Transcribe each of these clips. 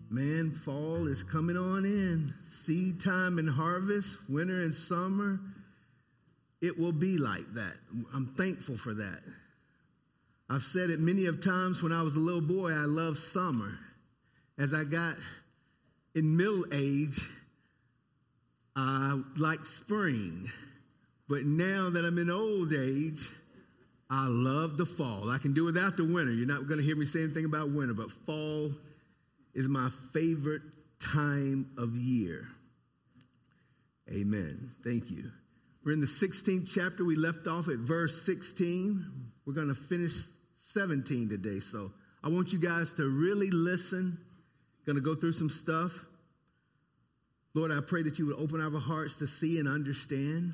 Man, fall is coming on in. Seed time and harvest, winter and summer. It will be like that. I'm thankful for that. I've said it many of times when I was a little boy, I loved summer. As I got in middle age, I liked spring. But now that I'm in old age, I love the fall. I can do without the winter. You're not going to hear me say anything about winter, but fall is my favorite time of year. Amen. Thank you. We're in the 16th chapter. We left off at verse 16. We're going to finish 17 today. So I want you guys to really listen. Going to go through some stuff. Lord, I pray that you would open our hearts to see and understand,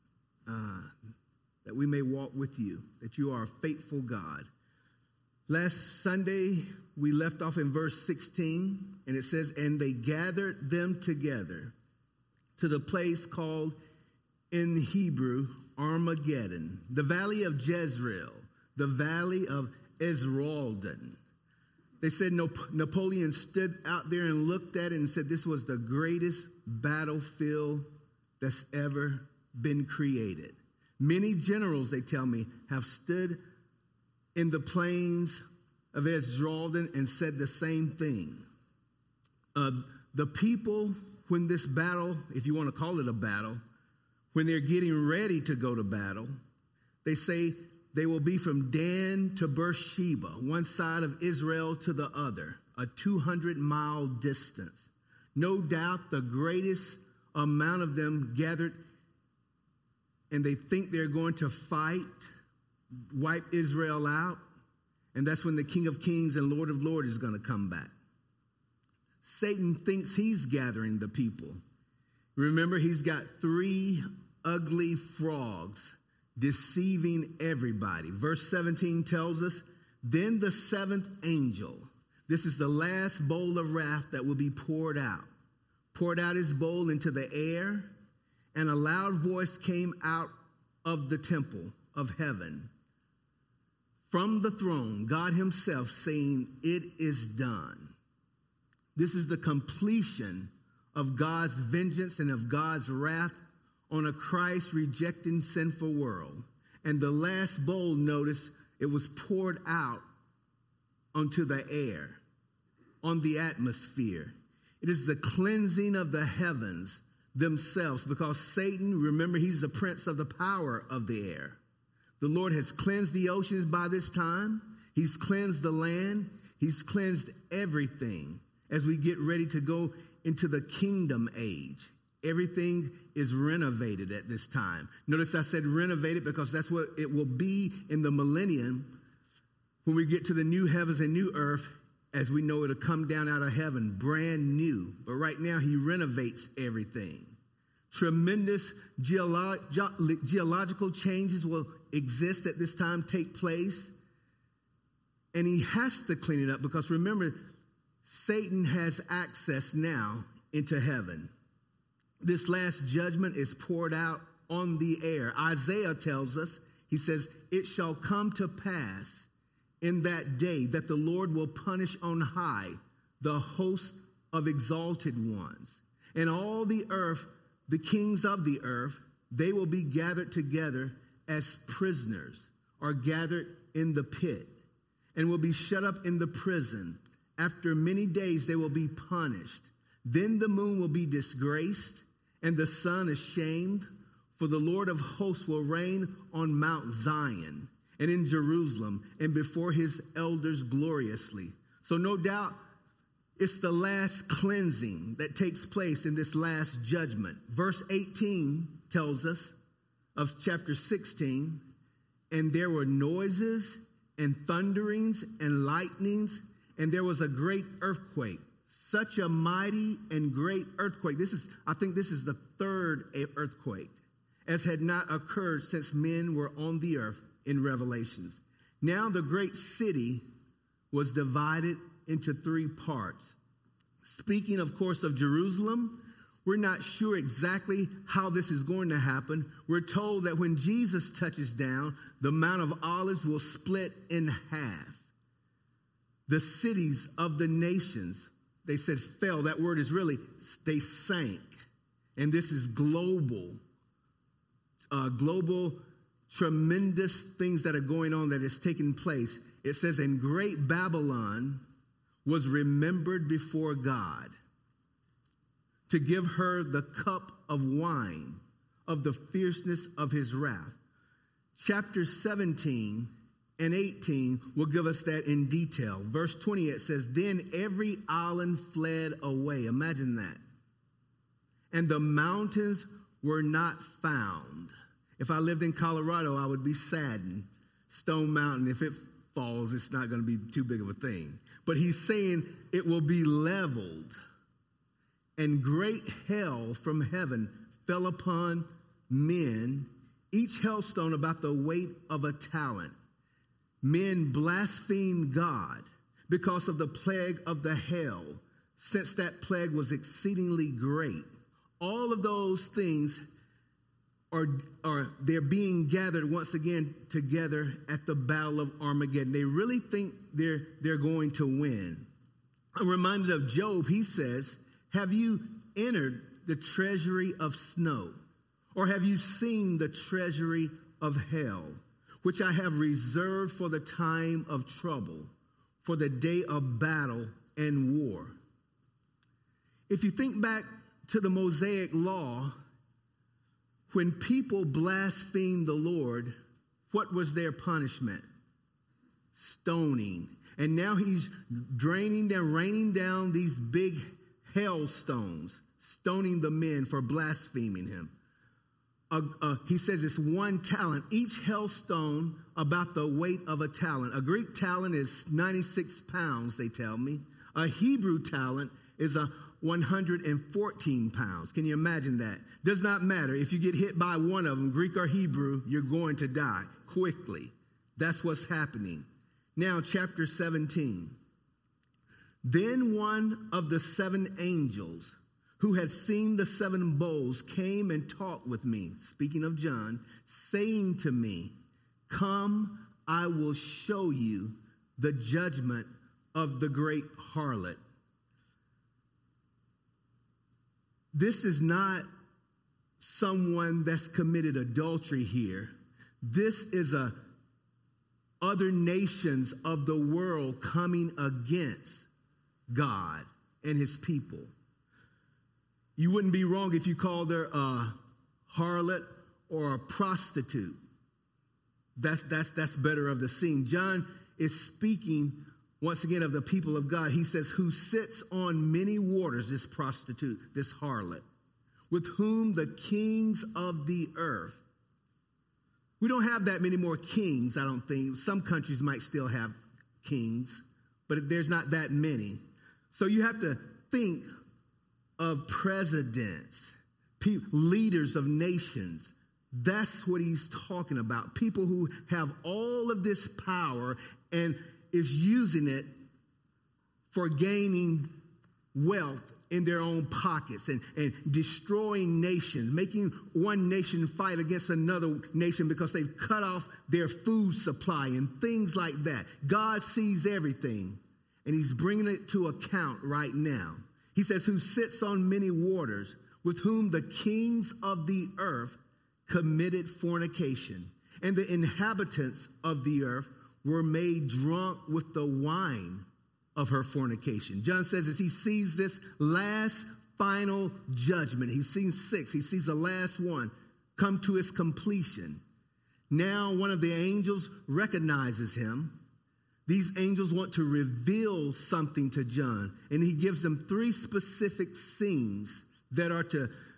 that we may walk with you, that you are a faithful God. Last Sunday, we left off in verse 16, and it says, and they gathered them together to the place called in Hebrew, Armageddon, the valley of Jezreel, the valley of Esraldon. They said Napoleon stood out there and looked at it and said this was the greatest battlefield that's ever been created. Many generals, they tell me, have stood in the plains of Esraldon and said the same thing. The people, when this battle, if you want to call it a battle, when they're getting ready to go to battle, they say they will be from Dan to Beersheba, one side of Israel to the other, a 200-mile distance. No doubt the greatest amount of them gathered, and they think they're going to fight, wipe Israel out, and that's when the King of Kings and Lord of Lords is going to come back. Satan thinks he's gathering the people. Remember, he's got 3 ugly frogs deceiving everybody. Verse 17 tells us, then the 7th angel, this is the last bowl of wrath that will be poured out his bowl into the air, and a loud voice came out of the temple of heaven from the throne, God himself saying, it is done. This is the completion of God's vengeance and of God's wrath on a Christ-rejecting sinful world. And the last bowl, notice, it was poured out onto the air, on the atmosphere. It is the cleansing of the heavens themselves, because Satan, remember, he's the prince of the power of the air. The Lord has cleansed the oceans by this time. He's cleansed the land. He's cleansed everything as we get ready to go into the kingdom age. Everything is renovated at this time. Notice I said renovated because that's what it will be in the millennium when we get to the new heavens and new earth, as we know it'll come down out of heaven, brand new. But right now he renovates everything. Tremendous geological changes will exist at this time, take place. And he has to clean it up because remember, Satan has access now into heaven. This last judgment is poured out on the air. Isaiah tells us, he says, it shall come to pass in that day that the Lord will punish on high the host of exalted ones. And all the earth, the kings of the earth, they will be gathered together as prisoners, or gathered in the pit, and will be shut up in the prison. After many days they will be punished. Then the moon will be disgraced, and the sun ashamed, for the Lord of hosts will reign on Mount Zion and in Jerusalem and before his elders gloriously. So no doubt it's the last cleansing that takes place in this last judgment. Verse 18 tells us of chapter 16, and there were noises and thunderings and lightnings, and there was a great earthquake. Such a mighty and great earthquake. I think this is the 3rd earthquake, as had not occurred since men were on the earth in Revelations. Now the great city was divided into 3 parts. Speaking, of course, of Jerusalem, we're not sure exactly how this is going to happen. We're told that when Jesus touches down, the Mount of Olives will split in half. The cities of the nations, they said fell. That word is really, they sank. And this is global, tremendous things that are going on that is taking place. It says, and great Babylon was remembered before God to give her the cup of wine of the fierceness of his wrath. Chapter 17 and 18 will give us that in detail. Verse 28 says, then every island fled away. Imagine that. And the mountains were not found. If I lived in Colorado, I would be saddened. Stone Mountain, if it falls, it's not going to be too big of a thing. But he's saying it will be leveled. And great hail from heaven fell upon men, each hailstone about the weight of a talent. Men blasphemed God because of the plague of the hail, since that plague was exceedingly great. All of those things they're being gathered once again together at the Battle of Armageddon. They really think they're going to win. I'm reminded of Job. He says, have you entered the treasury of snow? Or have you seen the treasury of hell, which I have reserved for the time of trouble, for the day of battle and war? If you think back to the Mosaic law, when people blasphemed the Lord, what was their punishment? Stoning. And now he's raining down these big hailstones, stoning the men for blaspheming him. He says it's 1 talent. Each hailstone about the weight of a talent. A Greek talent is 96 pounds, they tell me. A Hebrew talent is 114 pounds. Can you imagine that? Does not matter. If you get hit by one of them, Greek or Hebrew, you're going to die quickly. That's what's happening. Now, chapter 17. Then one of the 7 angels who had seen the 7 bowls came and talked with me, speaking of John, saying to me, come, I will show you the judgment of the great harlot. This is not someone that's committed adultery here. This is other nations of the world coming against God and his people. You wouldn't be wrong if you called her a harlot or a prostitute. That's better of the scene. John is speaking once again of the people of God. He says, who sits on many waters, this prostitute, this harlot, with whom the kings of the earth. We don't have that many more kings, I don't think. Some countries might still have kings, but there's not that many. So you have to think of presidents, leaders of nations. That's what he's talking about. People who have all of this power and is using it for gaining wealth in their own pockets and destroying nations, making one nation fight against another nation because they've cut off their food supply and things like that. God sees everything, and he's bringing it to account right now. He says, who sits on many waters, with whom the kings of the earth committed fornication, and the inhabitants of the earth were made drunk with the wine of her fornication. John says as he sees this last final judgment, he's seen 6, he sees the last one come to its completion. Now one of the angels recognizes him. These angels want to reveal something to John, and he gives them 3 specific scenes that are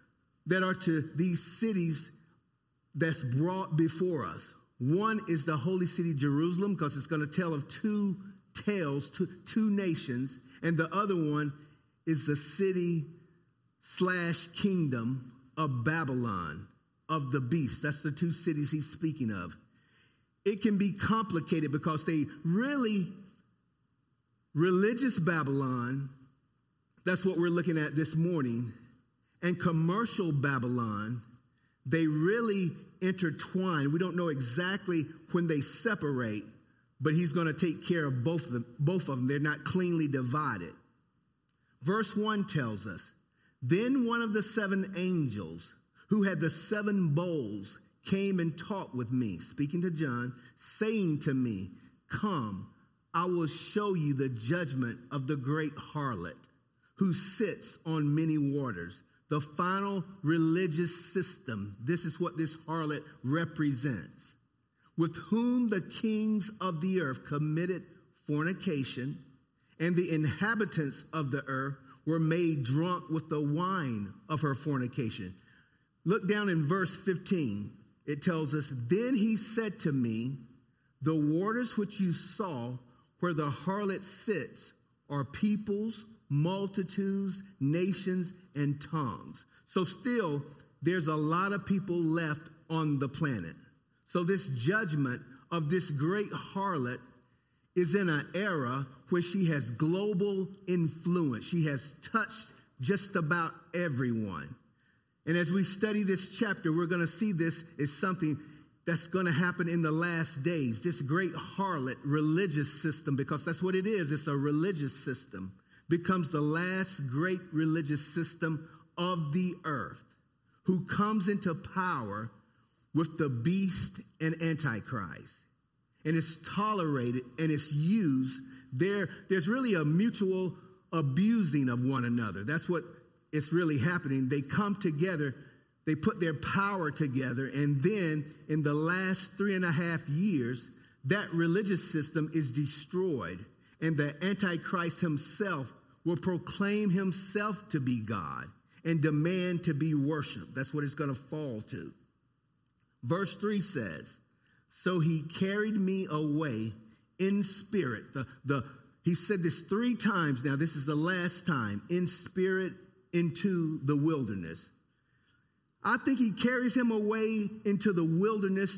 to these cities that's brought before us. One is the holy city Jerusalem, because it's going to tell of 2 tales, 2 nations, and the other one is the city / kingdom of Babylon, of the beast. That's the 2 cities he's speaking of. It can be complicated because they really, religious Babylon, that's what we're looking at this morning, and commercial Babylon, they really intertwine. We don't know exactly when they separate, but he's going to take care of both of them. They're not cleanly divided. Verse 1 tells us, then one of the 7 angels who had the 7 bowls came and talked with me, speaking to John, saying to me, come, I will show you the judgment of the great harlot who sits on many waters, the final religious system. This is what this harlot represents, with whom the kings of the earth committed fornication, and the inhabitants of the earth were made drunk with the wine of her fornication. Look down in verse 15. It tells us, then he said to me, the waters which you saw where the harlot sits are peoples, multitudes, nations, and tongues. So still, there's a lot of people left on the planet. So this judgment of this great harlot is in an era where she has global influence. She has touched just about everyone. And as we study this chapter, we're going to see this is something that's going to happen in the last days. This great harlot religious system, because that's what it is. It's a religious system, becomes the last great religious system of the earth, who comes into power with the beast and Antichrist. And it's tolerated and it's used. There's really a mutual abusing of one another. That's what is really happening. They come together, they put their power together, and then in the last 3.5 years, that religious system is destroyed, and the Antichrist himself will proclaim himself to be God and demand to be worshiped. That's what it's going to fall to. Verse 3 says, so he carried me away in spirit. He said this 3 times now. This is the last time. In spirit into the wilderness. I think he carries him away into the wilderness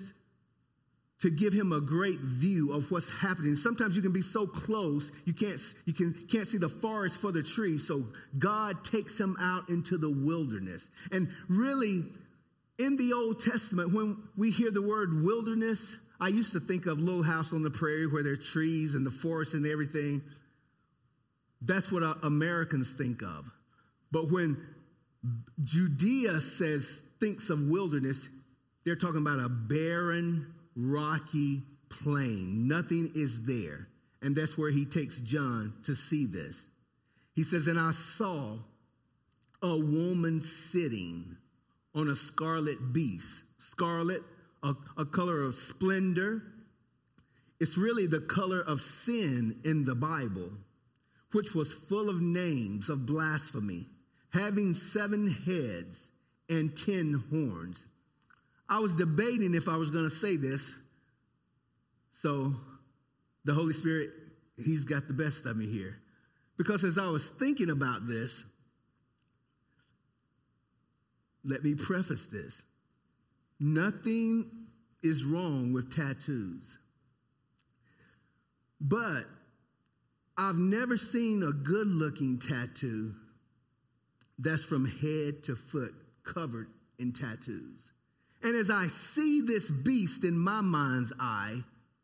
to give him a great view of what's happening. Sometimes you can be so close, you can't see the forest for the trees. So God takes him out into the wilderness. And really, in the Old Testament, when we hear the word wilderness, I used to think of Little House on the Prairie where there are trees and the forest and everything. That's what Americans think of. But when Judea thinks of wilderness, they're talking about a barren, rocky plain. Nothing is there. And that's where he takes John to see this. He says, and I saw a woman sitting on a scarlet beast. Scarlet, a color of splendor. It's really the color of sin in the Bible, which was full of names of blasphemy, having 7 heads and 10 horns. I was debating if I was going to say this. So the Holy Spirit, he's got the best of me here. Because as I was thinking about this, let me preface this. Nothing is wrong with tattoos. But I've never seen a good-looking tattoo that's from head to foot covered in tattoos. And as I see this beast in my mind's eye,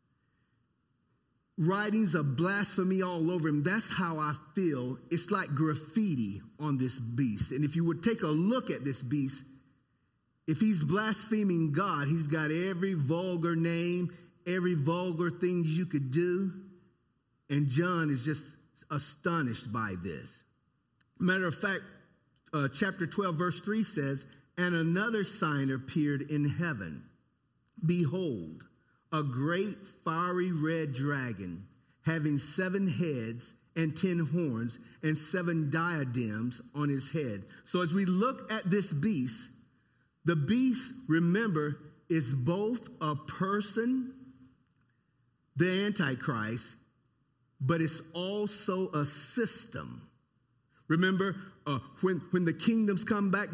writings of blasphemy all over him, that's how I feel. It's like graffiti on this beast. And if you would take a look at this beast, if he's blaspheming God, he's got every vulgar name, every vulgar thing you could do. And John is just astonished by this. Matter of fact, chapter 12, verse 3 says, and another sign appeared in heaven. Behold, a great fiery red dragon, having 7 heads and 10 horns and 7 diadems on his head. So as we look at this beast, the beast, remember, is both a person, the Antichrist, but it's also a system. Remember, when the kingdoms come back,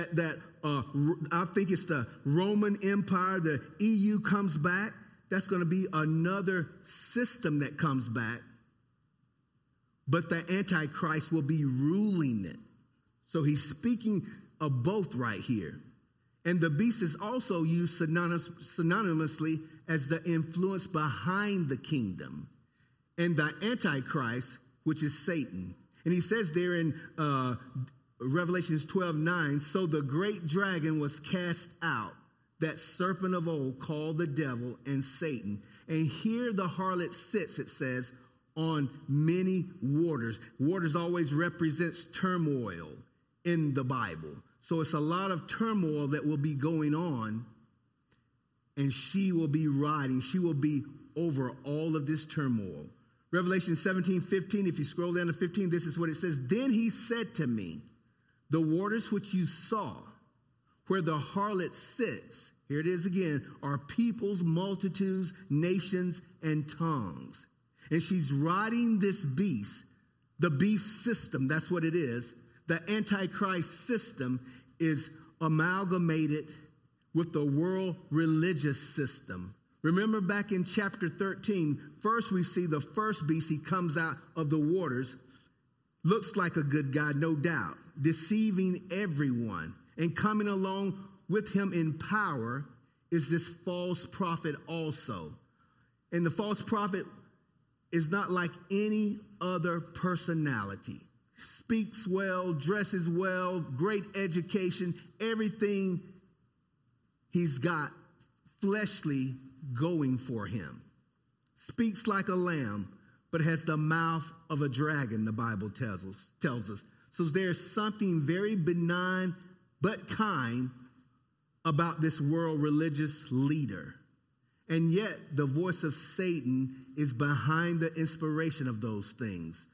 I think it's the Roman Empire, the EU comes back. That's going to be another system that comes back. But the Antichrist will be ruling it. So he's speaking of both right here. And the beast is also used synonymously as the influence behind the kingdom. And the Antichrist, which is Satan. And he says there in Revelations 12:9, so the great dragon was cast out, that serpent of old called the devil and Satan. And here the harlot sits, it says, on many waters. Waters always represents turmoil in the Bible. So it's a lot of turmoil that will be going on, and she will be riding. She will be over all of this turmoil. Revelation 17:15, if you scroll down to 15, this is what it says. Then he said to me, the waters which you saw, where the harlot sits, here it is again, are peoples, multitudes, nations, and tongues. And she's riding this beast, the beast system, that's what it is. The Antichrist system is amalgamated with the world religious system. Remember back in chapter 13, first we see the first beast, he comes out of the waters, looks like a good guy, no doubt, deceiving everyone. And coming along with him in power is this false prophet also. And the false prophet is not like any other personality. Speaks well, dresses well, great education, everything he's got fleshly going for him. Speaks like a lamb, but has the mouth of a dragon, the Bible tells us. So there's something very benign but kind about this world religious leader. And yet the voice of Satan is behind the inspiration of those things.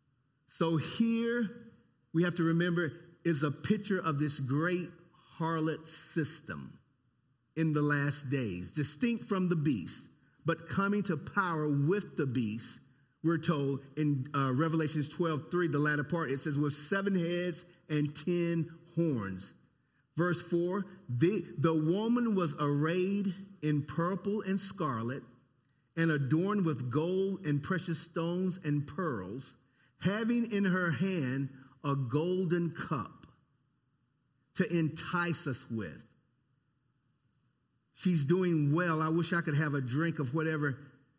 So here we have to remember is a picture of this great harlot system in the last days, distinct from the beast, but coming to power with the beast. We're told in Revelations 12:3, the latter part, it says, with 7 heads and 10 horns. Verse 4, the woman was arrayed in purple and scarlet and adorned with gold and precious stones and pearls, having in her hand a golden cup to entice us with. She's doing well. I wish I could have a drink of whatever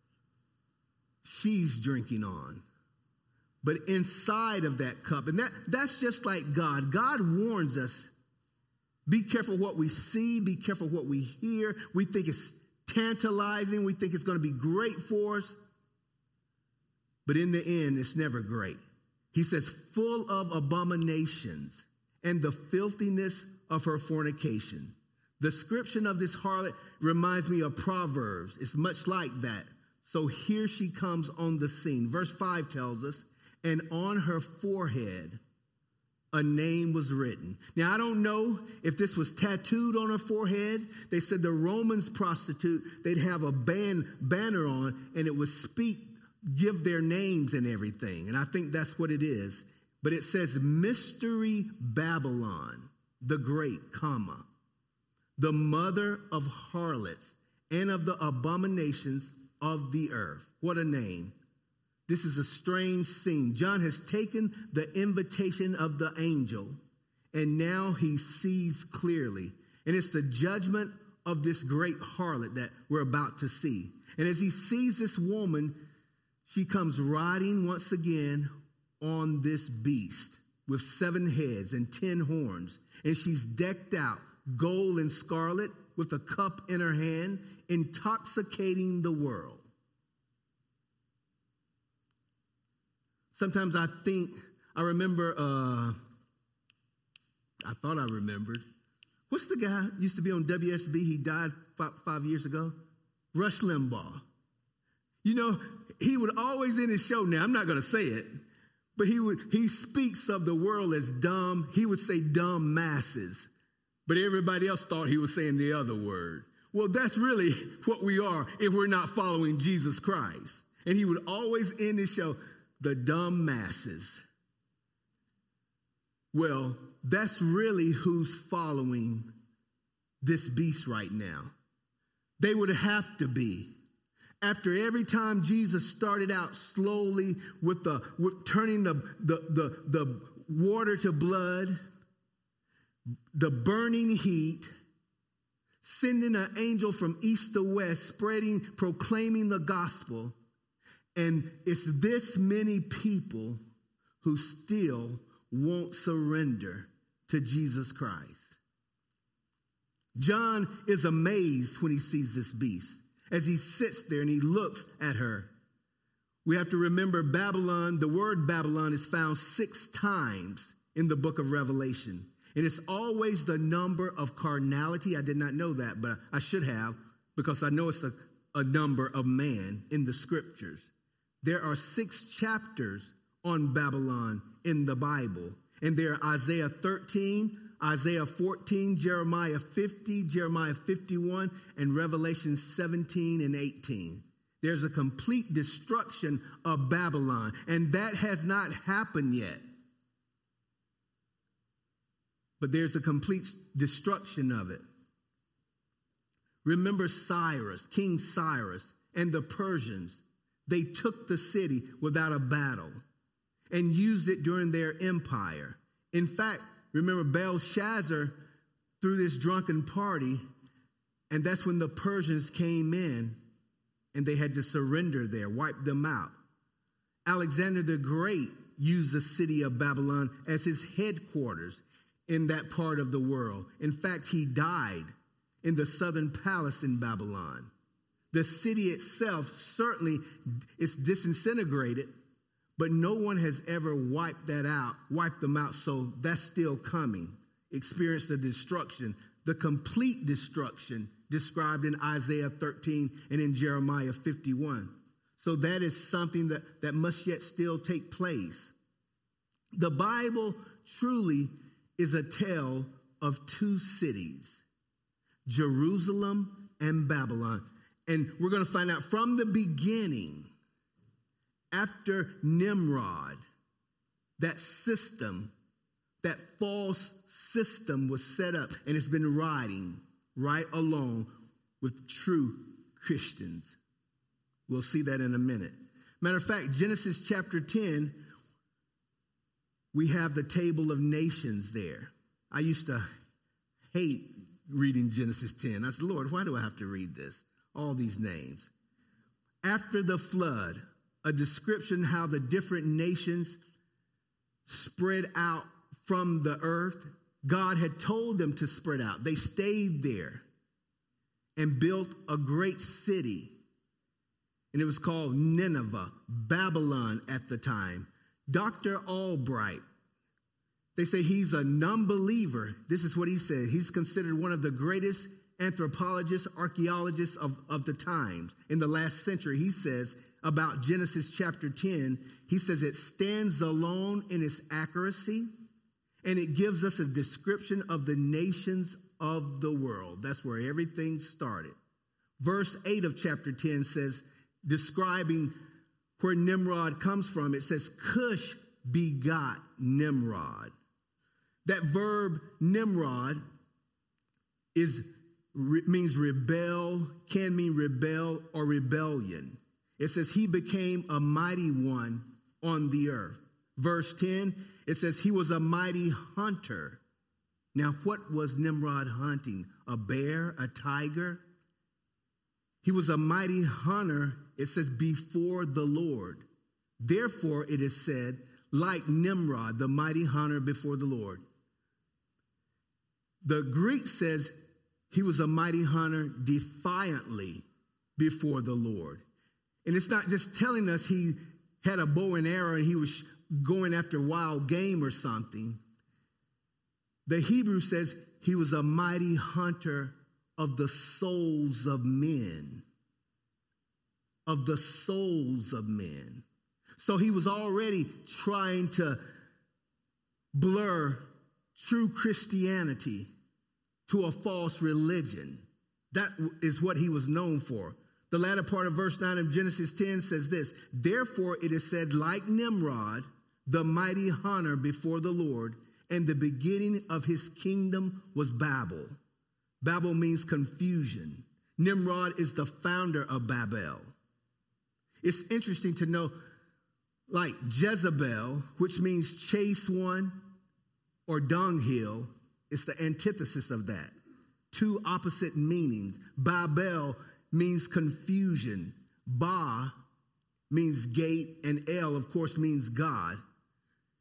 she's drinking on. But inside of that cup, and that's just like God. God warns us, be careful what we see, be careful what we hear. We think it's tantalizing. We think it's going to be great for us. But in the end, it's never great. He says, full of abominations and the filthiness of her fornication. The description of this harlot reminds me of Proverbs. It's much like that. So here she comes on the scene. Verse 5 tells us, and on her forehead a name was written. Now, I don't know if this was tattooed on her forehead. They said the Romans prostitute, they'd have a banner on, and it would give their names and everything. And I think that's what it is. But it says, Mystery Babylon, the Great, comma, the mother of harlots and of the abominations of the earth. What a name. This is a strange scene. John has taken the invitation of the angel, and now he sees clearly. And it's the judgment of this great harlot that we're about to see. And as he sees this woman, she comes riding once again on this beast with 7 heads and 10 horns. And she's decked out, gold and scarlet, with a cup in her hand, intoxicating the world. Sometimes I remember, I thought I remembered. What's the guy who used to be on WSB? He died 5 years ago. Rush Limbaugh. You know, he would always in his show, now I'm not going to say it, but he speaks of the world as dumb. He would say dumb masses, but everybody else thought he was saying the other word. Well, that's really what we are if we're not following Jesus Christ. And he would always end his show, the dumb masses. Well, that's really who's following this beast right now. They would have to be. After every time Jesus started out slowly with turning the water to blood, the burning heat, sending an angel from east to west, proclaiming the gospel, and it's this many people who still won't surrender to Jesus Christ. John is amazed when he sees this beast as he sits there and he looks at her. We have to remember Babylon, the word Babylon is found 6 times in the book of Revelation. And it's always the number of carnality. I did not know that, but I should have, because I know it's a number of man in the scriptures. There are 6 chapters on Babylon in the Bible. And there are Isaiah 13, Isaiah 14, Jeremiah 50, Jeremiah 51, and Revelation 17 and 18. There's a complete destruction of Babylon, and that has not happened yet. But there's a complete destruction of it. Remember Cyrus, King Cyrus, and the Persians. They took the city without a battle and used it during their empire. In fact, remember Belshazzar threw this drunken party, and that's when the Persians came in, and they had to surrender there, wipe them out. Alexander the Great used the city of Babylon as his headquarters in that part of the world. In fact, he died in the southern palace in Babylon. The city itself certainly is disintegrated, but no one has ever wiped them out, so that's still coming. Experience the destruction, the complete destruction described in Isaiah 13 and in Jeremiah 51. So that is something that must yet still take place. The Bible truly is a tale of 2 cities, Jerusalem and Babylon. And we're going to find out from the beginning, after Nimrod, that system, that false system was set up, and it's been riding right along with true Christians. We'll see that in a minute. Matter of fact, Genesis chapter 10, we have the table of nations there. I used to hate reading Genesis 10. I said, Lord, why do I have to read this? All these names. After the flood, a description how the different nations spread out from the earth. God had told them to spread out. They stayed there and built a great city. And it was called Nineveh, Babylon at the time. Dr. Albright, they say he's a non-believer. This is what he said. He's considered one of the greatest anthropologists, archaeologists of the times. In the last century, he says about Genesis chapter 10, he says it stands alone in its accuracy, and it gives us a description of the nations of the world. That's where everything started. Verse 8 of chapter 10 says, describing where Nimrod comes from, it says, Cush begot Nimrod. That verb Nimrod means rebel, can mean rebel or rebellion. It says he became a mighty one on the earth. Verse 10, it says he was a mighty hunter. Now, what was Nimrod hunting? A bear, a tiger? He was a mighty hunter, it says, before the Lord. Therefore, it is said, like Nimrod, the mighty hunter before the Lord. The Greek says he was a mighty hunter defiantly before the Lord. And it's not just telling us he had a bow and arrow and he was going after wild game or something. The Hebrew says he was a mighty hunter of the souls of men. Of the souls of men. So he was already trying to blur true Christianity to a false religion. That is what he was known for. The latter part of verse 9 of Genesis 10 says this, therefore it is said, like Nimrod, the mighty hunter before the Lord, and the beginning of his kingdom was Babel. Babel means confusion. Nimrod is the founder of Babel. It's interesting to know, like Jezebel, which means chase one, or dunghill, it's the antithesis of that. 2 opposite meanings. Babel means confusion. Ba means gate, and El, of course, means God.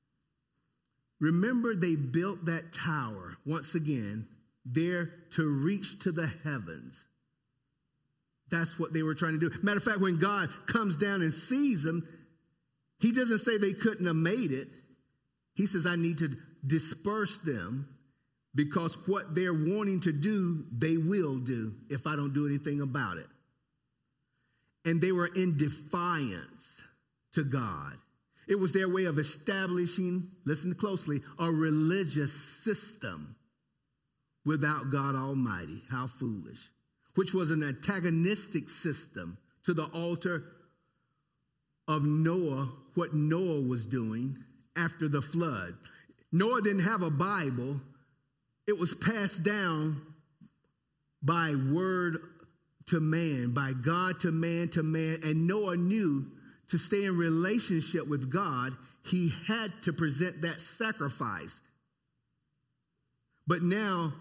Remember, they built that tower, once again, there to reach to the heavens. That's what they were trying to do. Matter of fact, when God comes down and sees them, he doesn't say they couldn't have made it. He says, I need to disperse them because what they're wanting to do, they will do if I don't do anything about it. And they were in defiance to God. It was their way of establishing, listen closely, a religious system without God Almighty. How foolish. Which was an antagonistic system to the altar of Noah, what Noah was doing after the flood. Noah didn't have a Bible. It was passed down by word to man, by God to man, and Noah knew to stay in relationship with God, he had to present that sacrifice. But now,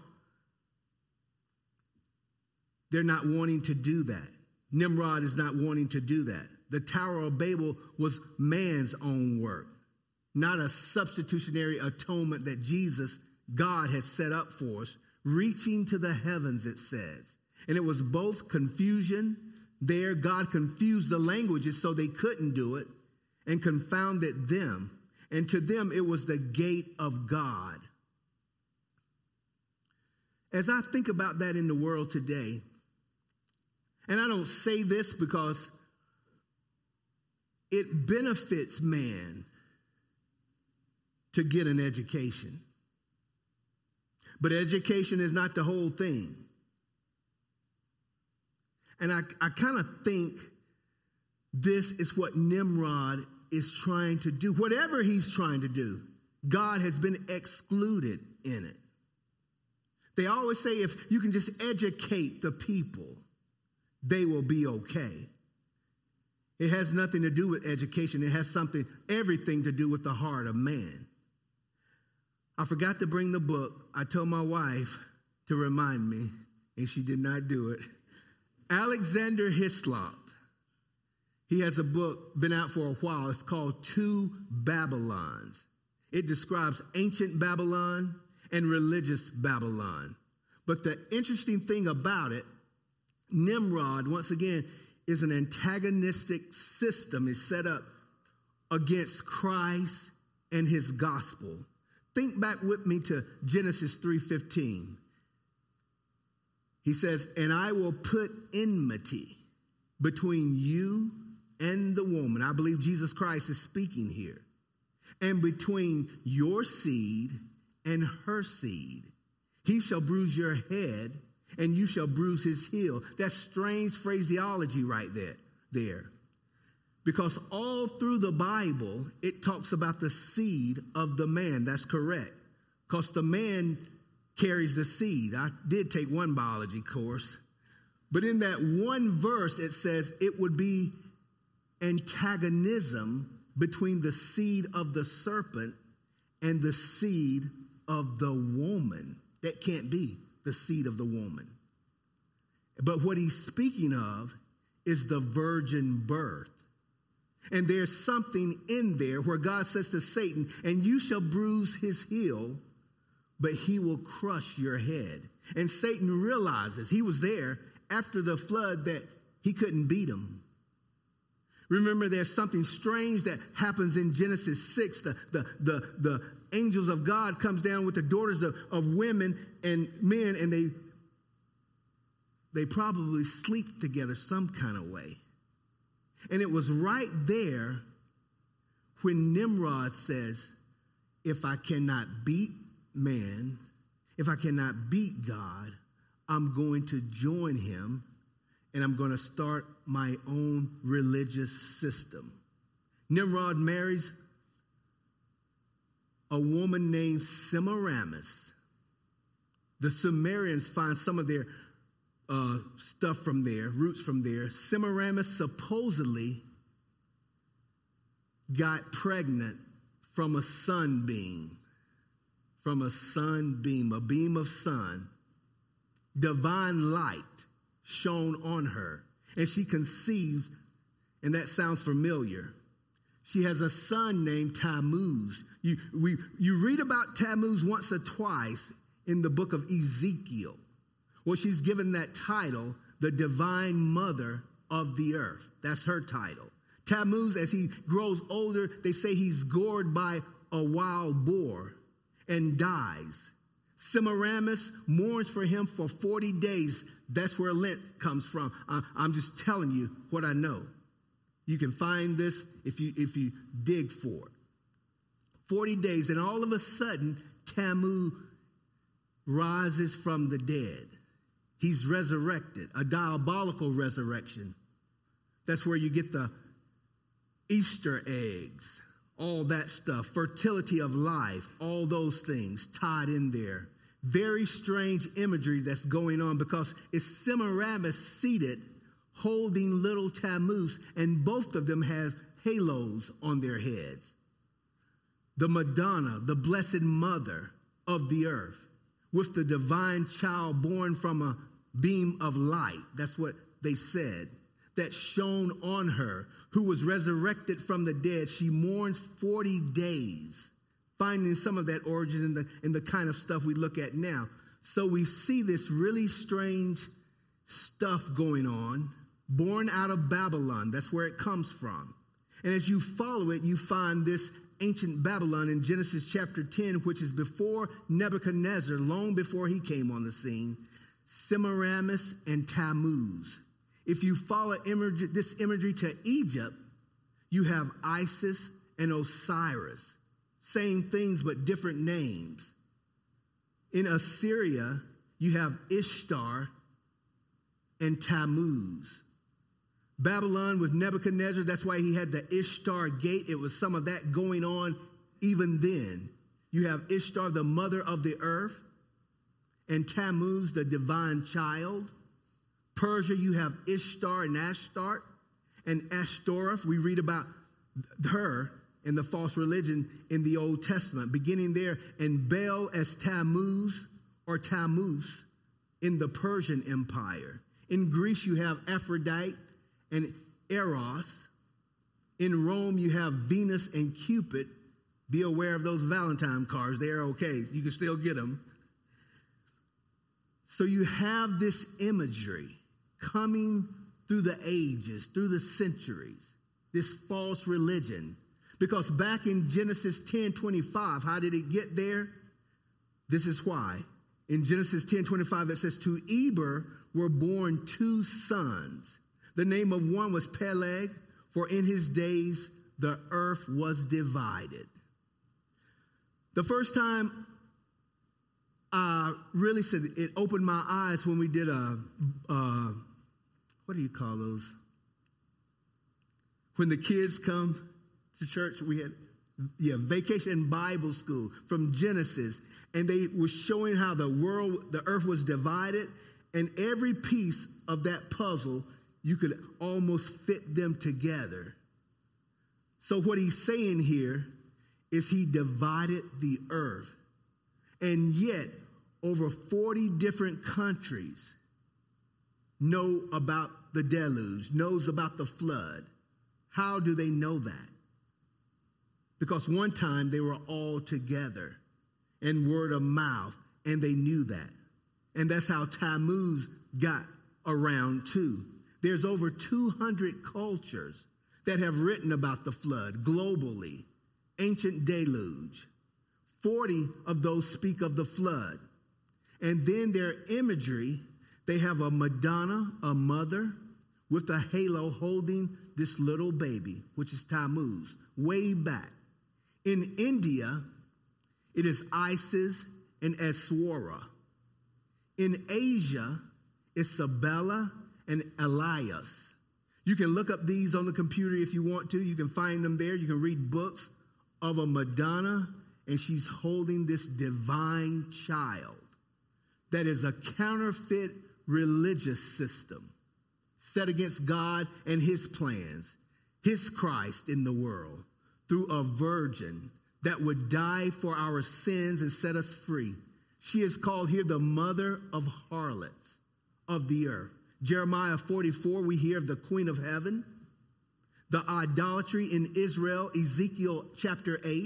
they're not wanting to do that. Nimrod is not wanting to do that. The Tower of Babel was man's own work, not a substitutionary atonement that Jesus, God, has set up for us, reaching to the heavens, it says. And it was both confusion. There, God confused the languages so they couldn't do it and confounded them. And to them, it was the gate of God. As I think about that in the world today, and I don't say this because it benefits man to get an education. But education is not the whole thing. And I kind of think this is what Nimrod is trying to do. Whatever he's trying to do, God has been excluded in it. They always say if you can just educate the people, they will be okay. It has nothing to do with education. It has everything to do with the heart of man. I forgot to bring the book. I told my wife to remind me, and she did not do it. Alexander Hislop. He has a book, been out for a while. It's called Two Babylons. It describes ancient Babylon and religious Babylon. But the interesting thing about it, Nimrod, once again, is an antagonistic system. It's set up against Christ and his gospel. Think back with me to Genesis 3:15. He says, and I will put enmity between you and the woman. I believe Jesus Christ is speaking here. And between your seed and her seed. He shall bruise your head, and you shall bruise his heel. That's strange phraseology right there. Because all through the Bible, it talks about the seed of the man. That's correct. Because the man carries the seed. I did take one biology course. But in that one verse, it says it would be antagonism between the seed of the serpent and the seed of the woman. That can't be the seed of the woman. But what he's speaking of is the virgin birth. And there's something in there where God says to Satan, and you shall bruise his heel, but he will crush your head. And Satan realizes he was there after the flood that he couldn't beat him. Remember, there's something strange that happens in Genesis 6. The angels of God comes down with the daughters of women and men, and they probably sleep together some kind of way. And it was right there when Nimrod says, if I cannot beat man, if I cannot beat God, I'm going to join him and I'm going to start my own religious system. Nimrod marries a woman named Semiramis. The Sumerians find some of their stuff from there, roots from there. Semiramis supposedly got pregnant from a sunbeam. From a sunbeam, a beam of sun. Divine light shone on her. And she conceived, and that sounds familiar. She has a son named Tammuz. You read about Tammuz once or twice in the book of Ezekiel. Well, she's given that title, the divine mother of the earth. That's her title. Tammuz, as he grows older, they say he's gored by a wild boar and dies. Semiramis mourns for him for 40 days. That's where Lent comes from. I'm just telling you what I know. You can find this if you dig for it. 40 days, and all of a sudden, Tammuz rises from the dead. He's resurrected, a diabolical resurrection. That's where you get the Easter eggs, all that stuff, fertility of life, all those things tied in there. Very strange imagery that's going on because it's Semiramis seated holding little Tammuz, and both of them have halos on their heads. The Madonna, the blessed mother of the earth, with the divine child born from a beam of light. That's what they said. That shone on her, who was resurrected from the dead. She mourns 40 days, finding some of that origin in the kind of stuff we look at now. So we see this really strange stuff going on, born out of Babylon. That's where it comes from. And as you follow it, you find this ancient Babylon in Genesis chapter 10, which is before Nebuchadnezzar, long before he came on the scene, Semiramis and Tammuz. If you follow this imagery to Egypt, you have Isis and Osiris. Same things, but different names. In Assyria, you have Ishtar and Tammuz. Babylon with Nebuchadnezzar, that's why he had the Ishtar gate. It was some of that going on even then. You have Ishtar, the mother of the earth, and Tammuz, the divine child. Persia, you have Ishtar and Ashtart, and Ashtoreth. We read about her in the false religion in the Old Testament, beginning there, and Baal as Tammuz or Tammuz in the Persian Empire. In Greece, you have Aphrodite and Eros. In Rome, you have Venus and Cupid. Be aware of those Valentine cards. They're okay. You can still get them. So you have this imagery coming through the ages, through the centuries, this false religion. Because back in Genesis 10:25, how did it get there? This is why. In Genesis 10:25, it says, to Eber were born two sons. The name of one was Peleg, for in his days the earth was divided. The first time I really said it opened my eyes when we did what do you call those? When the kids come to church, we had vacation Bible school from Genesis, and they were showing how the earth was divided, and every piece of that puzzle, you could almost fit them together. So what he's saying here is he divided the earth. And yet, over 40 different countries know about the deluge, knows about the flood. How do they know that? Because one time they were all together and word of mouth, and they knew that. And that's how Tammuz got around too. There's over 200 cultures that have written about the flood globally, ancient deluge. 40 of those speak of the flood. And then their imagery, they have a Madonna, a mother, with a halo holding this little baby, which is Tammuz, way back. In India, it is Isis and Aswara. In Asia, it's Sabella and Elias. You can look up these on the computer if you want to. You can find them there. You can read books of a Madonna, and she's holding this divine child that is a counterfeit religious system set against God and his plans, his Christ in the world, through a virgin that would die for our sins and set us free. She is called here the mother of harlots of the earth. Jeremiah 44, we hear of the queen of heaven. The idolatry in Israel, Ezekiel chapter 8.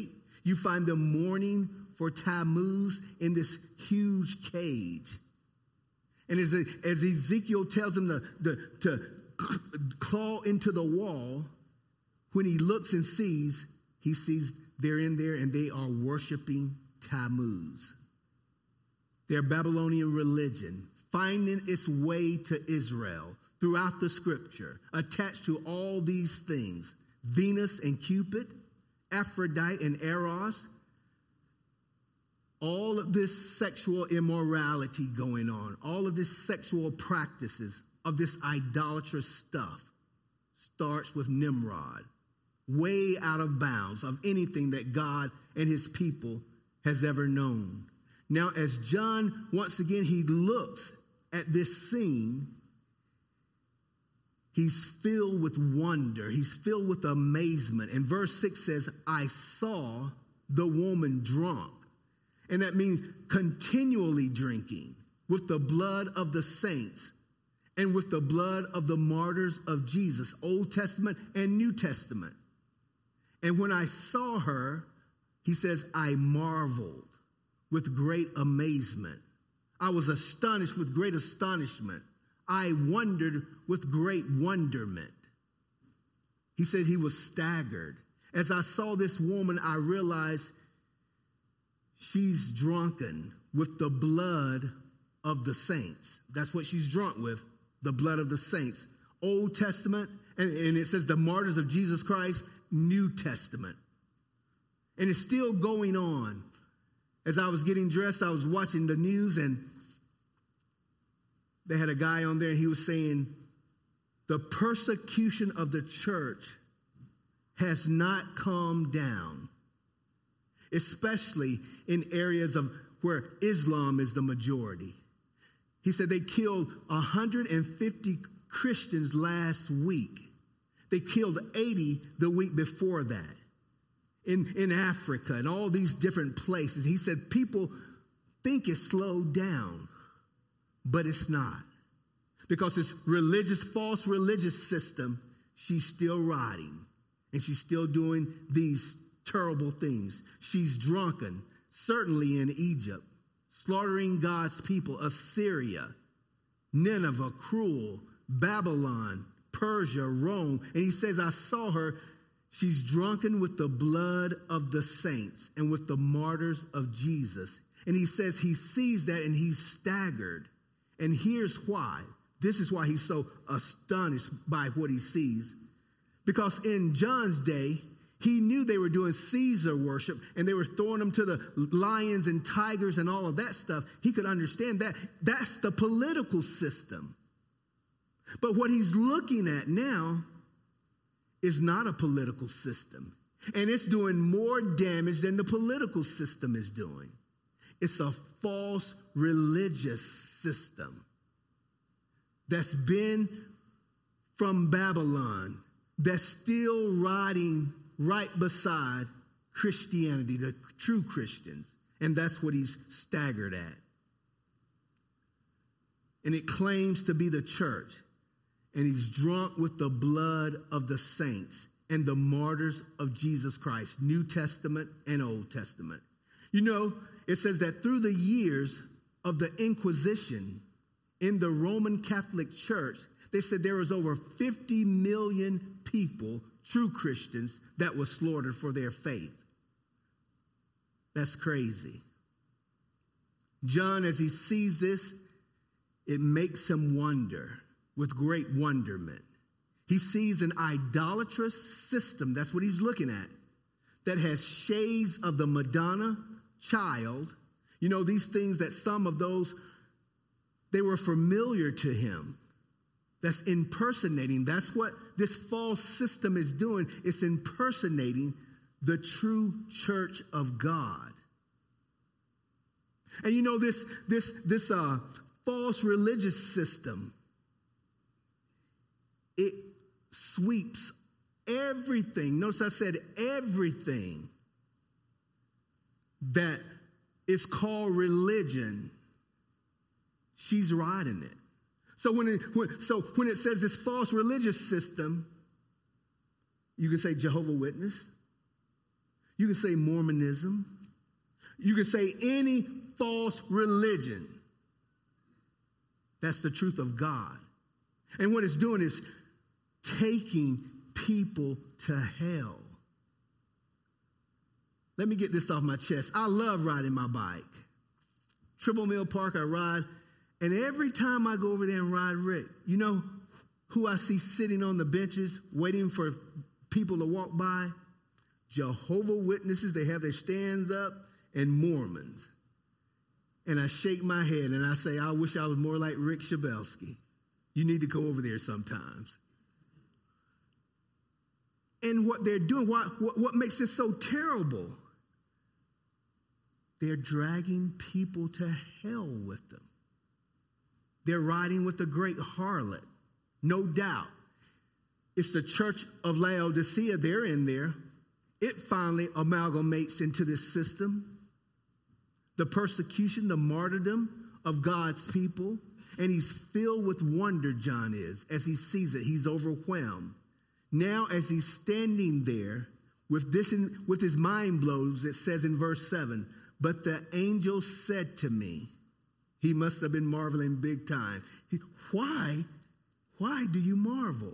You find them mourning for Tammuz in this huge cage. And as Ezekiel tells him to claw into the wall, when he looks and sees, he sees they're in there and they are worshiping Tammuz. Their Babylonian religion, finding its way to Israel throughout the scripture, attached to all these things, Venus and Cupid, Aphrodite and Eros, all of this sexual immorality going on, all of this sexual practices of this idolatrous stuff starts with Nimrod, way out of bounds of anything that God and his people has ever known. Now, as John, once again, he looks at this scene, he's filled with wonder. He's filled with amazement. And verse 6 says, I saw the woman drunk. And that means continually drinking with the blood of the saints and with the blood of the martyrs of Jesus, Old Testament and New Testament. And when I saw her, he says, I marveled with great amazement. I was astonished with great astonishment. I wondered with great wonderment. He said he was staggered. As I saw this woman, I realized she's drunken with the blood of the saints. That's what she's drunk with, the blood of the saints. Old Testament, and it says the martyrs of Jesus Christ, New Testament. And it's still going on. As I was getting dressed, I was watching the news, and they had a guy on there, and he was saying, the persecution of the church has not calmed down, especially in areas of where Islam is the majority. He said they killed 150 Christians last week. They killed 80 the week before that in Africa and all these different places. He said people think it's slowed down, but it's not. Because this false religious system, she's still rotting and she's still doing these terrible things. She's drunken, certainly in Egypt, slaughtering God's people, Assyria, Nineveh, cruel, Babylon, Persia, Rome. And he says, I saw her. She's drunken with the blood of the saints and with the martyrs of Jesus. And he says he sees that and he's staggered. And here's why. This is why he's so astonished by what he sees. Because in John's day, he knew they were doing Caesar worship and they were throwing them to the lions and tigers and all of that stuff. He could understand that. That's the political system. But what he's looking at now is not a political system. And it's doing more damage than the political system is doing. It's a false religious system that's been from Babylon, that's still rotting right beside Christianity, the true Christians. And that's what he's staggered at. And it claims to be the church. And he's drunk with the blood of the saints and the martyrs of Jesus Christ, New Testament and Old Testament. You know, it says that through the years of the Inquisition in the Roman Catholic Church, they said there was over 50 million people, true Christians, that were slaughtered for their faith. That's crazy. John, as he sees this, it makes him wonder with great wonderment. He sees an idolatrous system, that's what he's looking at, that has shades of the Madonna child. You know, these things that some of those, they were familiar to him. That's impersonating. That's what this false system is doing. It's impersonating the true church of God. And you know, this false religious system, it sweeps everything. Notice I said everything that is called religion. She's riding it. So when it says this false religious system, you can say Jehovah's Witness. You can say Mormonism. You can say any false religion. That's the truth of God. And what it's doing is taking people to hell. Let me get this off my chest. I love riding my bike. Triple Mill Park, I ride. And every time I go over there and ride Rick, you know who I see sitting on the benches waiting for people to walk by? Jehovah's Witnesses, they have their stands up, and Mormons. And I shake my head and I say, I wish I was more like Rick Schabelsky. You need to go over there sometimes. And what they're doing, what makes this so terrible? They're dragging people to hell with them. They're riding with the great harlot, no doubt. It's the church of Laodicea, they're in there. It finally amalgamates into this system. The persecution, the martyrdom of God's people. And he's filled with wonder, John is. As he sees it, he's overwhelmed. Now, as he's standing there with his mind blows, it says in verse 7, but the angel said to me, he must have been marveling big time. Why do you marvel?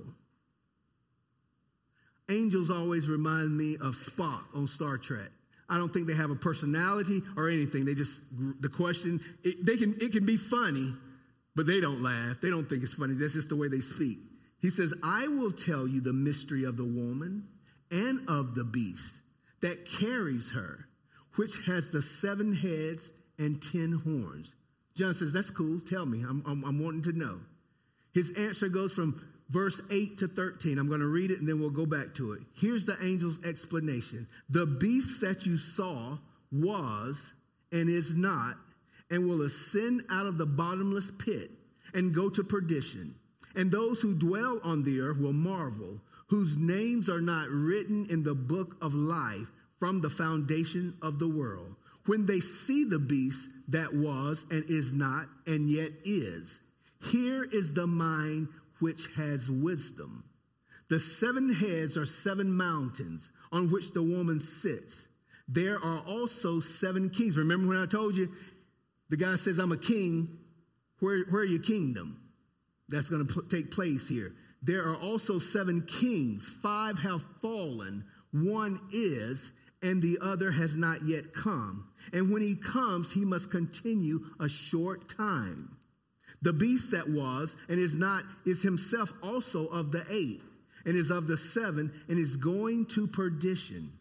Angels always remind me of Spock on Star Trek. I don't think they have a personality or anything. The question, it can be funny, but they don't laugh. They don't think it's funny. That's just the way they speak. He says, I will tell you the mystery of the woman and of the beast that carries her, which has the 7 heads and 10 horns. John says, that's cool. Tell me. I'm wanting to know. His answer goes from verse 8 to 13. I'm going to read it and then we'll go back to it. Here's the angel's explanation. The beast that you saw was and is not and will ascend out of the bottomless pit and go to perdition. And those who dwell on the earth will marvel, whose names are not written in the book of life from the foundation of the world. When they see the beast that was and is not and yet is, here is the mind which has wisdom. The 7 heads are 7 mountains on which the woman sits. There are also 7 kings. Remember when I told you, the guy says, I'm a king. Where are your kingdom? That's going to take place here. There are also 7 kings. 5 have fallen. 1 is, and the other has not yet come. And when he comes, he must continue a short time. The beast that was and is not is himself also of the 8 and is of the 7 and is going to perdition.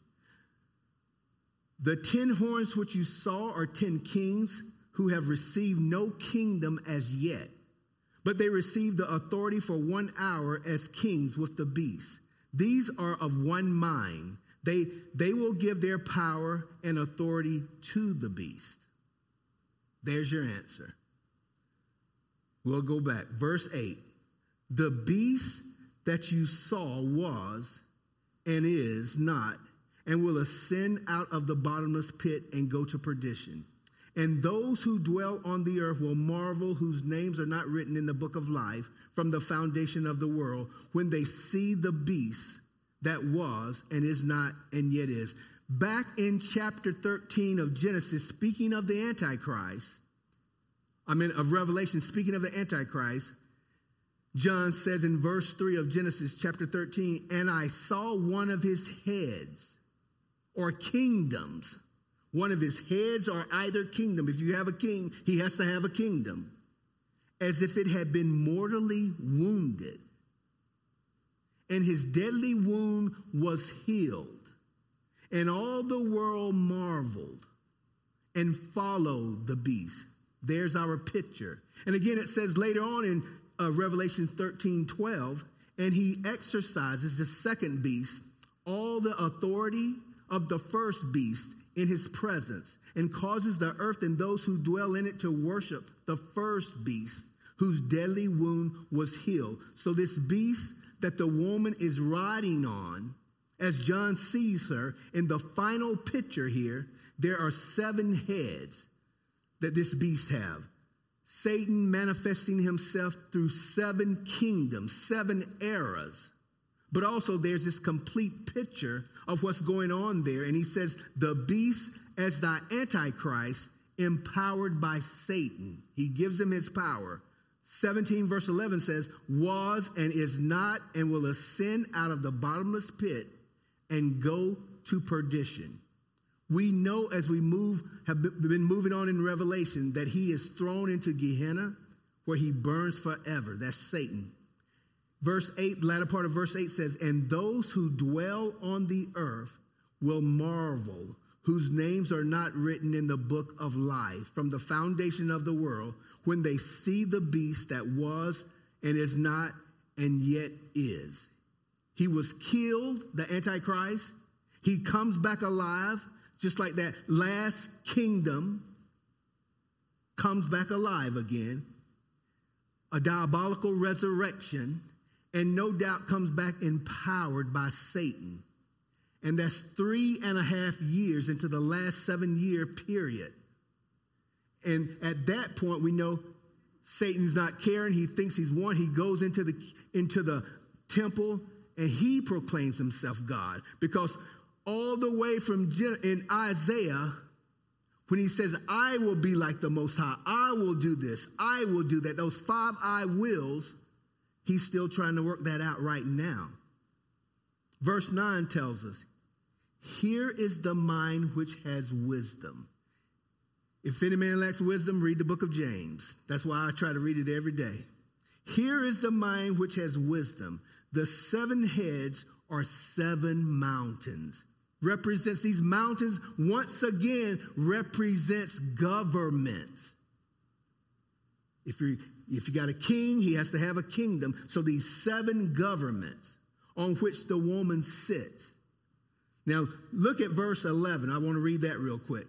The 10 horns which you saw are 10 kings who have received no kingdom as yet, but they receive the authority for 1 hour as kings with the beast. These are of one mind. They will give their power and authority to the beast. There's your answer. We'll go back. Verse 8. The beast that you saw was and is not and will ascend out of the bottomless pit and go to perdition. And those who dwell on the earth will marvel, whose names are not written in the book of life from the foundation of the world, when they see the beast that was and is not and yet is. Back in chapter 13 of Genesis, speaking of the Antichrist, of Revelation, speaking of the Antichrist, John says in verse 3 of Genesis chapter 13, and I saw one of his heads or kingdoms. One of his heads or either kingdom. If you have a king, he has to have a kingdom. As if it had been mortally wounded. And his deadly wound was healed. And all the world marveled and followed the beast. There's our picture. And again, it says later on in Revelation 13:12, and he exercises the second beast, all the authority of the first beast in his presence, and causes the earth and those who dwell in it to worship the first beast, whose deadly wound was healed. So this beast that the woman is riding on, as John sees her in the final picture here, there are 7 heads that this beast have. Satan manifesting himself through 7 kingdoms, 7 eras. But also there's this complete picture of what's going on there. And he says, the beast as thy Antichrist, empowered by Satan. He gives him his power. 17 verse 11 says, was and is not and will ascend out of the bottomless pit and go to perdition. We know as we have been moving on in Revelation that he is thrown into Gehenna where he burns forever. That's Satan. Verse 8, latter part of verse 8 says, and those who dwell on the earth will marvel, whose names are not written in the book of life from the foundation of the world, when they see the beast that was and is not and yet is. He was killed, the Antichrist. He comes back alive, just like that last kingdom comes back alive again. A diabolical resurrection, and no doubt comes back empowered by Satan. And that's 3.5 years into the last 7-year period. And at that point, we know Satan's not caring. He thinks he's won. He goes into the temple and he proclaims himself God. Because all the way from in Isaiah, when he says, I will be like the Most High, I will do this, I will do that, those 5 I wills, he's still trying to work that out right now. Verse 9 tells us, here is the mind which has wisdom. If any man lacks wisdom, read the book of James. That's why I try to read it every day. Here is the mind which has wisdom. The 7 heads are 7 mountains. Represents these mountains, once again, represents governments. If you got a king, he has to have a kingdom. So these 7 governments on which the woman sits. Now, look at verse 11. I want to read that real quick.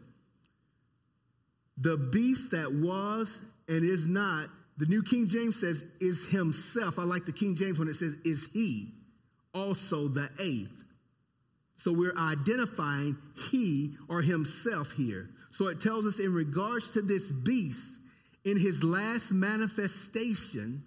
The beast that was and is not, the New King James says, is himself. I like the King James when it says, is he, also the 8th. So we're identifying he or himself here. So it tells us in regards to this beast, in his last manifestation,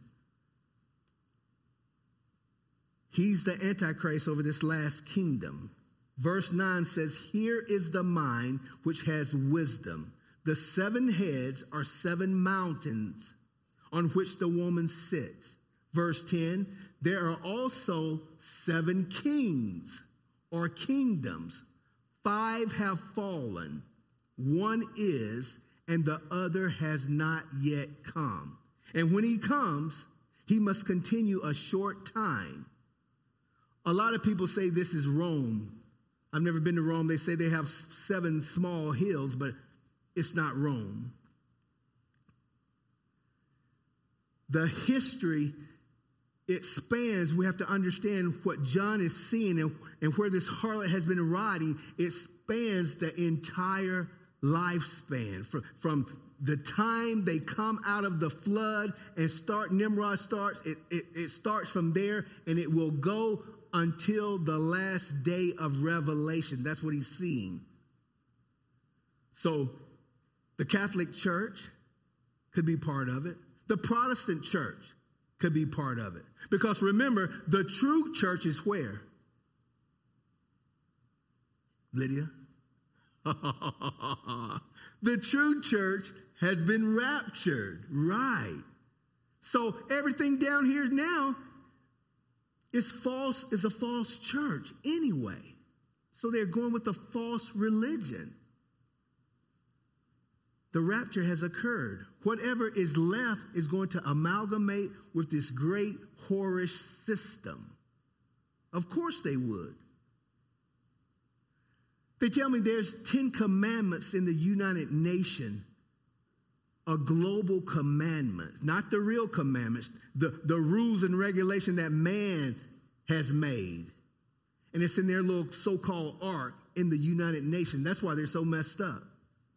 he's the Antichrist over this last kingdom. Verse 9 says, here is the mind which has wisdom. The 7 heads are 7 mountains on which the woman sits. Verse 10, there are also 7 kings or kingdoms. 5 have fallen. 1 is, and the other has not yet come. And when he comes, he must continue a short time. A lot of people say this is Rome. I've never been to Rome. They say they have 7 small hills, but it's not Rome. The history, it spans. We have to understand what John is seeing and where this harlot has been riding. It spans the entire lifespan. From the time they come out of the flood and Nimrod starts, it starts from there, and it will go until the last day of Revelation. That's what he's seeing. So the Catholic Church could be part of it. The Protestant church could be part of it. Because remember, the true church is where? Lydia? The true church has been raptured. Right. So everything down here now is false, is a false church anyway. So they're going with a false religion. The rapture has occurred. Whatever is left is going to amalgamate with this great whorish system. Of course they would. They tell me there's 10 commandments in the United Nations, a global commandment, not the real commandments, the rules and regulation that man has made. And it's in their little so-called ark in the United Nations. That's why they're so messed up.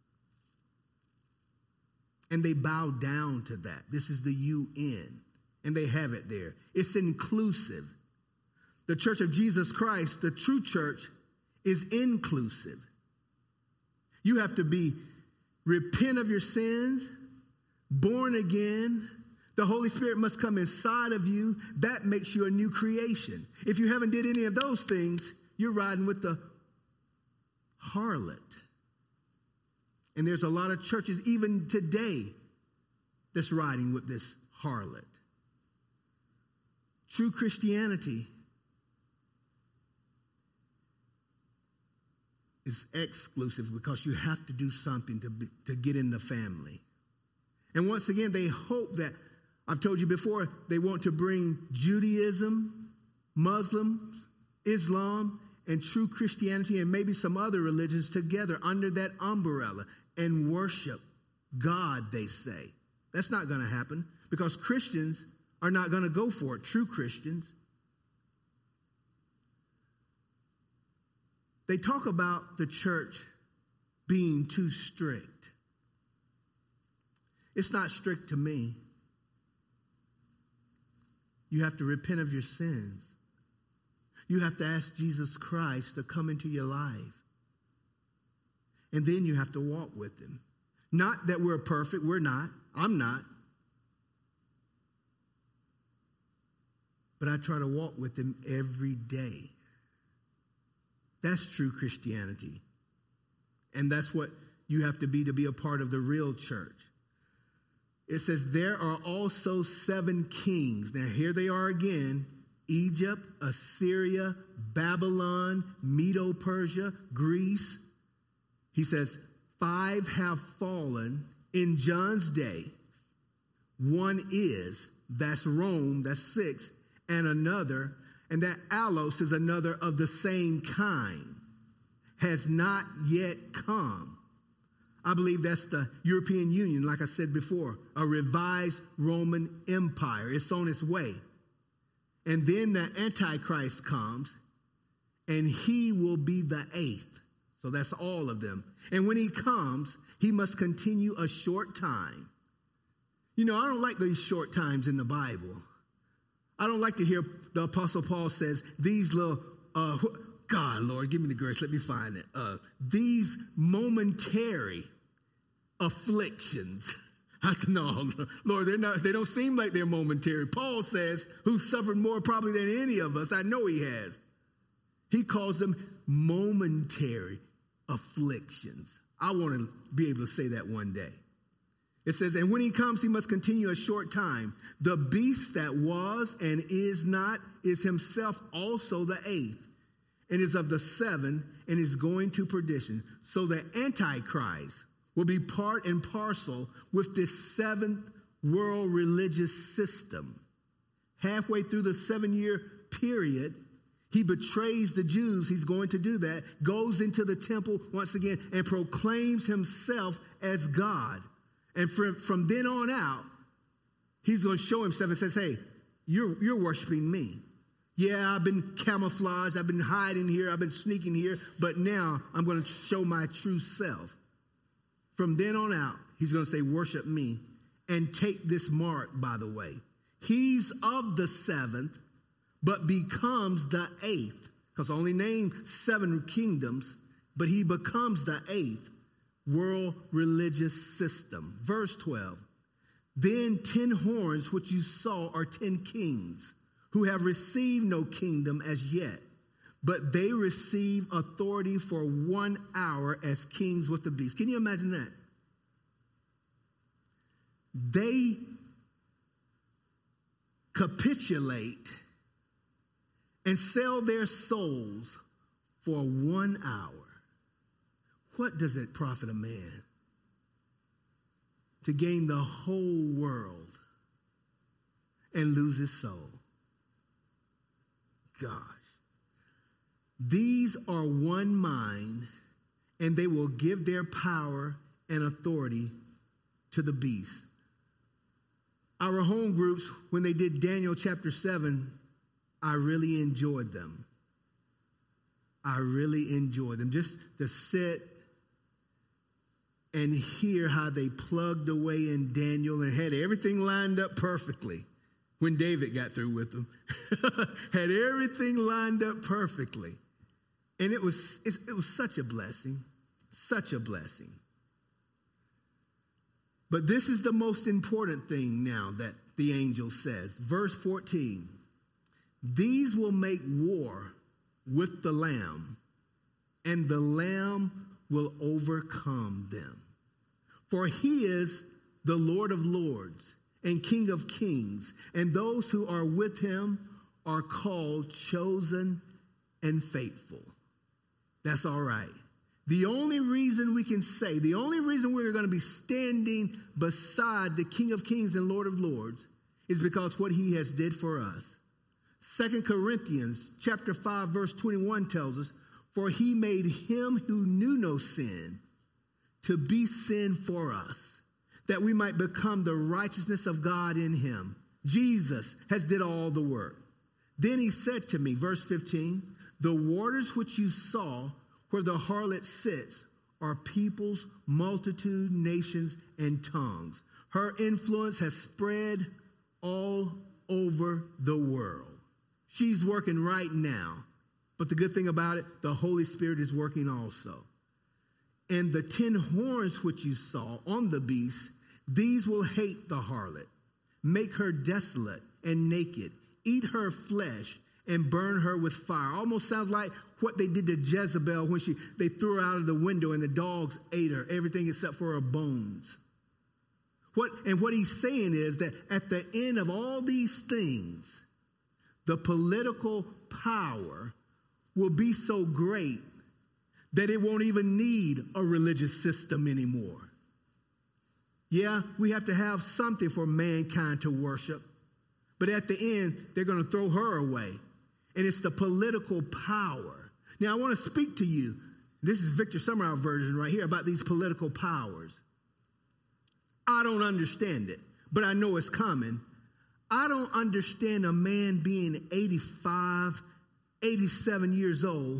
And they bow down to that. This is the UN. And they have it there. It's inclusive. The Church of Jesus Christ, the true church, is inclusive. You have to repent of your sins, born again, The Holy Spirit must come inside of you. That makes you a new creation. If you haven't did any of those things, you're riding with the harlot. And there's a lot of churches, even today, that's riding with this harlot. True Christianity is exclusive because you have to do something to get in the family. And once again, they hope that, I've told you before, they want to bring Judaism, Muslims, Islam, and true Christianity, and maybe some other religions together under that umbrella and worship God, they say. That's not going to happen because Christians are not going to go for it, true Christians. They talk about the church being too strict. It's not strict to me. You have to repent of your sins. You have to ask Jesus Christ to come into your life. And then you have to walk with him. Not that we're perfect. We're not. I'm not. But I try to walk with him every day. That's true Christianity. And that's what you have to be a part of the real church. It says there are also 7 kings. Now here they are again. Egypt, Assyria, Babylon, Medo-Persia, Greece. He says 5 have fallen in John's day. 1 is, that's Rome, that's 6, and another, and that Alos is another of the same kind, has not yet come. I believe that's the European Union, like I said before, a revised Roman Empire. It's on its way. And then the Antichrist comes, and he will be the 8th. So that's all of them. And when he comes, he must continue a short time. You know, I don't like these short times in the Bible. I don't like to hear the Apostle Paul says, these little, God, Lord, give me the grace, let me find it. These momentary afflictions. I said, no, Lord, they don't seem like they're momentary. Paul says, who suffered more probably than any of us. I know he has. He calls them momentary afflictions. I want to be able to say that one day. It says, and when he comes, he must continue a short time. The beast that was and is not is himself also the 8th, and is of the 7, and is going to perdition. So the Antichrist will be part and parcel with this 7th world religious system. Halfway through the 7-year period, he betrays the Jews. He's going to do that, goes into the temple once again and proclaims himself as God. And from then on out, he's going to show himself and says, hey, you're worshiping me. Yeah, I've been camouflaged. I've been hiding here. I've been sneaking here. But now I'm going to show my true self. From then on out, he's going to say, worship me. And take this mark, by the way. He's of the 7th, but becomes the 8th. Because I only named 7 kingdoms, but he becomes the 8th world religious system. Verse 12. Then 10 horns which you saw are 10 kings who have received no kingdom as yet, but they receive authority for 1 hour as kings with the beast. Can you imagine that? They capitulate and sell their souls for 1 hour. What does it profit a man to gain the whole world and lose his soul? Gosh. These are one mind, and they will give their power and authority to the beast. Our home groups, when they did Daniel chapter 7, I really enjoyed them. I really enjoyed them. Just to sit and hear how they plugged away in Daniel and had everything lined up perfectly when David got through with them. Had everything lined up perfectly. And it was such a blessing, such a blessing. But this is the most important thing now that the angel says. Verse 14, these will make war with the Lamb, and the Lamb will overcome them. For he is the Lord of lords and King of kings, and those who are with him are called, chosen, and faithful. That's all right. The only reason we can say, the only reason we're going to be standing beside the King of Kings and Lord of Lords is because what he has did for us. 2 Corinthians chapter 5, verse 21 tells us, for he made him who knew no sin to be sin for us, that we might become the righteousness of God in him. Jesus has did all the work. Then he said to me, verse 15, the waters which you saw where the harlot sits are peoples, multitude, nations, and tongues. Her influence has spread all over the world. She's working right now. But the good thing about it, the Holy Spirit is working also. And the 10 horns which you saw on the beast, these will hate the harlot, make her desolate and naked, eat her flesh, and burn her with fire. Almost sounds like what they did to Jezebel when they threw her out of the window and the dogs ate her, everything except for her bones. What he's saying is that at the end of all these things, the political power will be so great that it won't even need a religious system anymore. Yeah, we have to have something for mankind to worship. But at the end, they're going to throw her away. And it's the political power. Now, I want to speak to you. This is Victor Summerall version right here about these political powers. I don't understand it, but I know it's coming. I don't understand a man being 85, 87 years old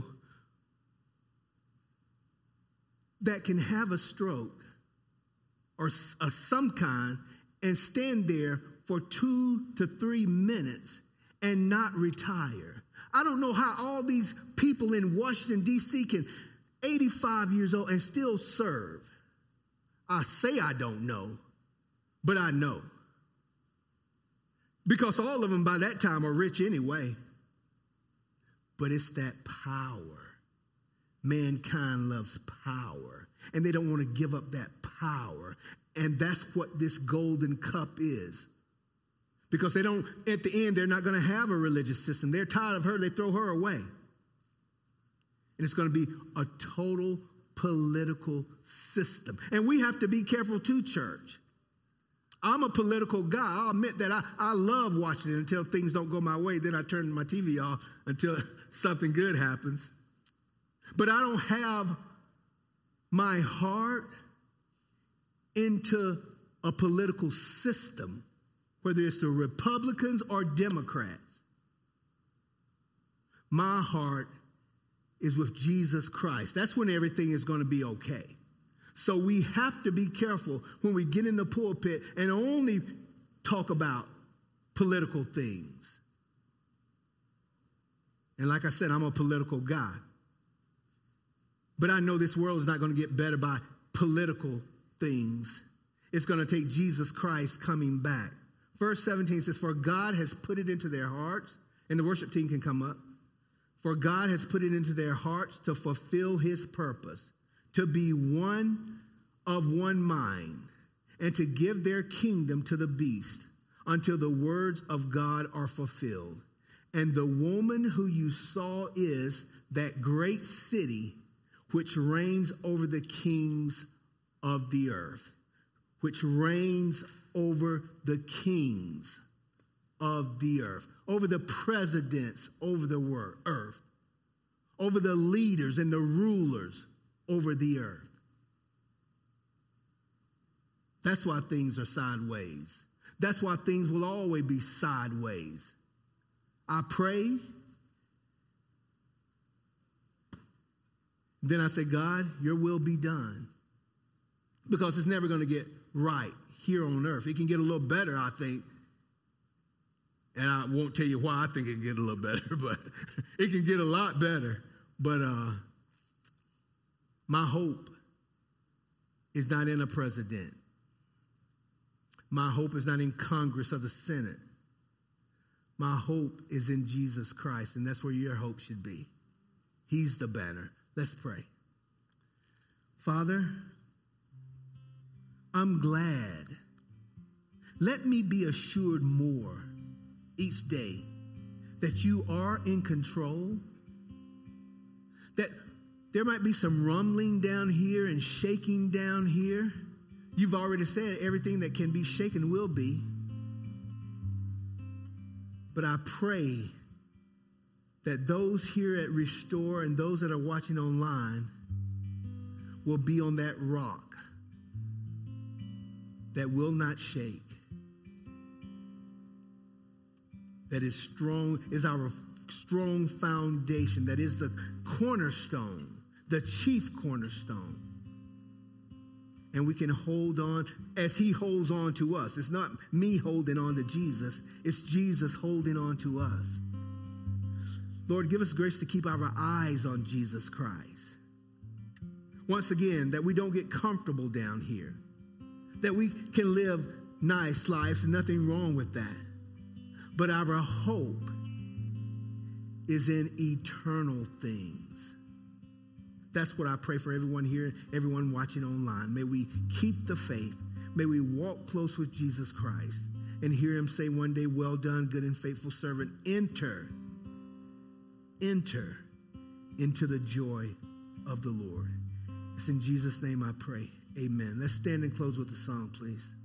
that can have a stroke or some kind and stand there for 2 to 3 minutes and not retire. I don't know how all these people in Washington, D.C. can 85 years old and still serve. I say I don't know, but I know. Because all of them by that time are rich anyway. But it's that power. Mankind loves power. And they don't want to give up that power. And that's what this golden cup is. Because they don't, at the end, they're not going to have a religious system. They're tired of her. They throw her away. And it's going to be a total political system. And we have to be careful too, church. I'm a political guy. I'll admit that I love watching it until things don't go my way. Then I turn my TV off until something good happens. But I don't have my heart into a political system, whether it's the Republicans or Democrats. My heart is with Jesus Christ. That's when everything is going to be okay. So we have to be careful when we get in the pulpit and only talk about political things. And like I said, I'm a political guy. But I know this world is not going to get better by political things. It's going to take Jesus Christ coming back. Verse 17 says, for God has put it into their hearts, and the worship team can come up. For God has put it into their hearts to fulfill his purpose, to be one of one mind, and to give their kingdom to the beast until the words of God are fulfilled. And the woman who you saw is that great city which reigns over the kings of the earth, which reigns over the kings of the earth, over the presidents over the earth, over the leaders and the rulers over the earth. That's why things are sideways. That's why things will always be sideways. I pray. Then I say, God, your will be done. Because it's never going to get right here on earth. It can get a little better, I think. And I won't tell you why I think it can get a little better, but it can get a lot better. But my hope is not in a president. My hope is not in Congress or the Senate. My hope is in Jesus Christ, and that's where your hope should be. He's the banner. Let's pray. Father, I'm glad. Let me be assured more each day that you are in control, that there might be some rumbling down here and shaking down here. You've already said everything that can be shaken will be. But I pray that those here at Restore and those that are watching online will be on that rock that will not shake, that is strong, is our strong foundation, that is the cornerstone, the chief cornerstone. And we can hold on as he holds on to us. It's not me holding on to Jesus. It's Jesus holding on to us. Lord, give us grace to keep our eyes on Jesus Christ. Once again, that we don't get comfortable down here. That we can live nice lives and nothing wrong with that. But our hope is in eternal things. That's what I pray for everyone here, everyone watching online. May we keep the faith. May we walk close with Jesus Christ and hear him say one day, well done, good and faithful servant. Enter into the joy of the Lord. It's in Jesus' name I pray. Amen. Let's stand and close with a song, please.